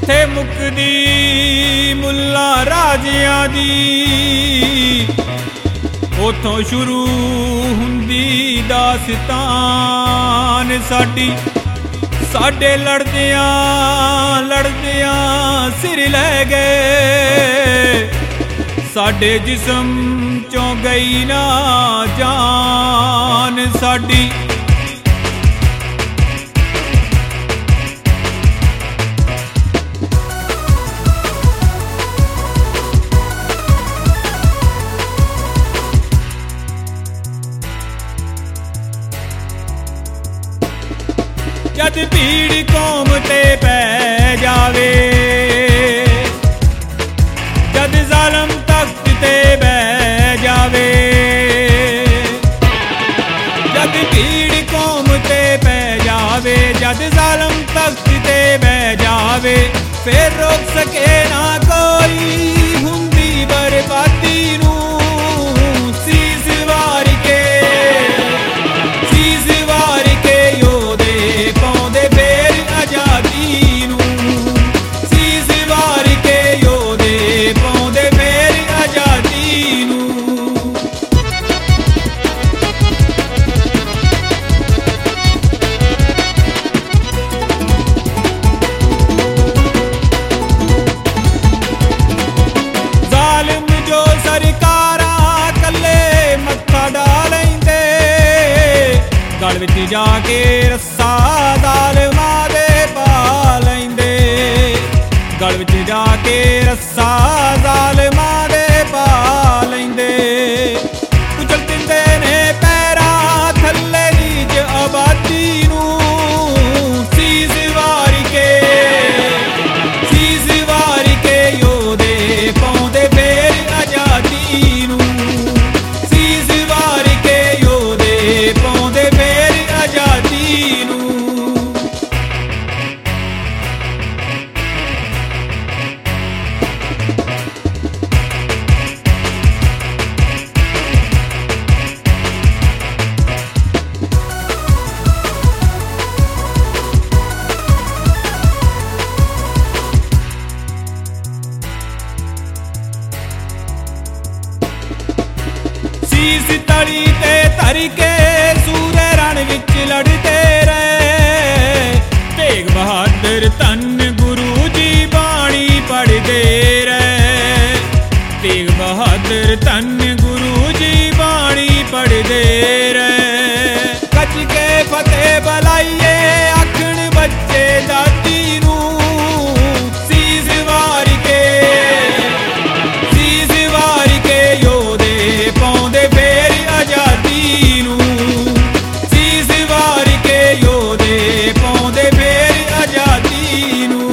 जिथे मुकदी मुल्ला राजियां दी उथों शुरू हुंदी दास्तान साडी। साडे लड़दियां लड़दियां सिर लै गए, साडे जिस्म चों गई ना जान साडी। जद भीड़ कौम ते पै जावे, जद जालम तख्त ते बह जावे, जद भीड़ कौम ते पै जावे, जद जालम तख्त ते बह जावे, फिर रोक सके ना कोई हुंदी बर्बादी नूं। सीस वार के योधे पाउंदे फेर आजादी नूं, सीस वार के योधे पाउंदे फेर आजादी नूं। जालिम जो सरकारां कल्ले मत्था डालेंदे, गल विच जाके रस्सा जालिमां दे पा लैंदे, गल विच जाके रस्सा जालिमां दे पा लैंदे। कुचल दिंदे ने पैरां थल्ले नीच आबादी नूं। सीस वार के योधे पाउंदे फेर आजादी नूं, सीस वार के योधे पाउंदे फेर आजादी नूं। सीस तली ते धर के सूरे रण विच लड़ते रहे, तेग बहादुर धन गुरु जी बाणी पढ़दे रहे, तेग बहादुर धन गुरु जी बाणी पढ़दे रहे। कच के फतेह बलाइए आखण बच्चे दादी नूं। सीस वार के योधे पाउंदे फेर आजादी नूं, सीस वार के योधे पाउंदे फेर आजादी नूं।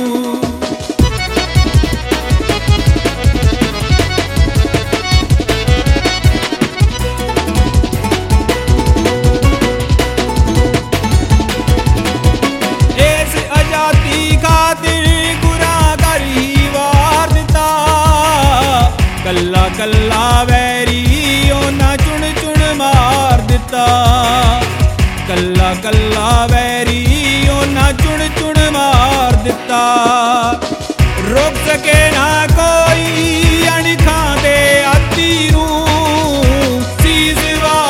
इस आजादी खातिर गुनाहगार ही वार दिता, कल्ला कल्ला वैरी ओना चुन चुन मार दिता, कल्ला कल्ला वैरी ओना चुन चुन मार दिता। रोक सके ना कोई अणखां दे आदी नूं। सीस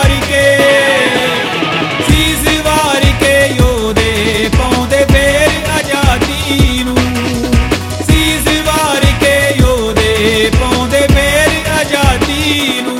वार के योधे पाउंदे फेर आजादी नूं, सीस वार के योधे पाउंदे फेर आजादी नूं।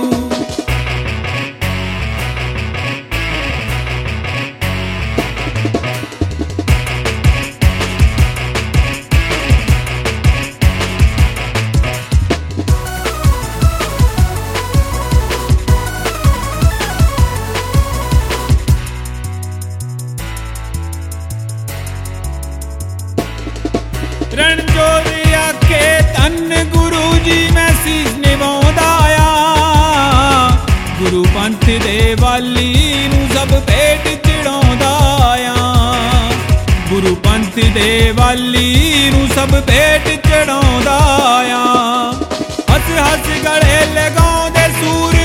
रणजोध आखे धन गुरु जी मैं सीस निभाउंदा आ, गुरु पंथ दे वाली नूं सब भेट चढ़ाउंदा आ, गुरु पंथ दे वाली नूं सब भेट चढ़ाउंदा आ। हस हस गले लगाउंदे सूर